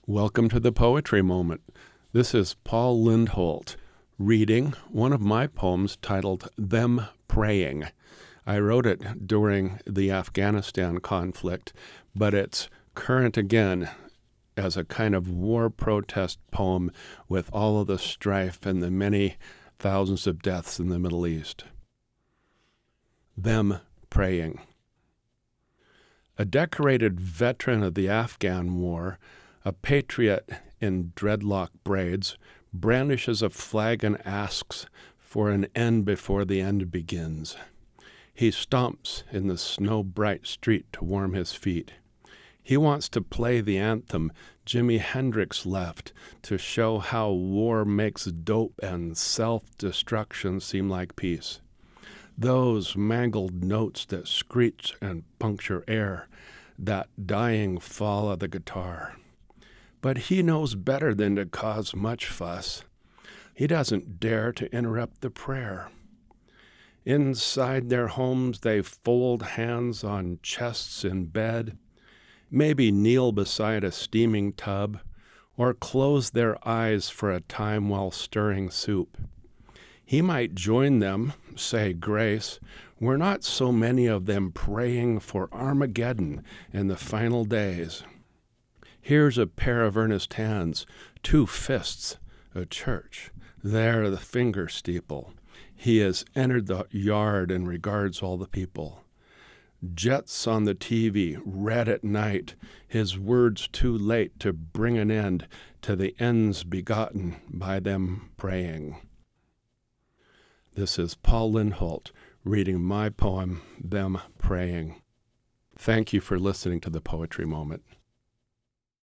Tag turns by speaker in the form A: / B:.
A: Welcome to the Poetry Moment. This is Paul Lindholt reading one of my poems titled Them Praying. I wrote it during the Afghanistan conflict, but it's current again as a kind of war protest poem with all of the strife and the many thousands of deaths in the Middle East. Them Praying. A decorated veteran of the Afghan war, a patriot in dreadlock braids, brandishes a flag and asks for an end before the end begins. He stomps in the snow-bright street to warm his feet. He wants to play the anthem Jimi Hendrix left to show how war makes dope and self-destruction seem like peace. Those mangled notes that screech and puncture air, that dying fall of the guitar. But he knows better than to cause much fuss. He doesn't dare to interrupt the prayer. Inside their homes they fold hands on chests in bed, maybe kneel beside a steaming tub, or close their eyes for a time while stirring soup. He might join them, say grace. We're not so many of them praying for Armageddon in the final days. Here's a pair of earnest hands, two fists, a church. There the finger steeple. He has entered the yard and regards all the people. Jets on the TV, red at night, his words too late to bring an end to the ends begotten by them praying. This is Paul Lindholt reading my poem, Them Praying. Thank you for listening to the Poetry Moment.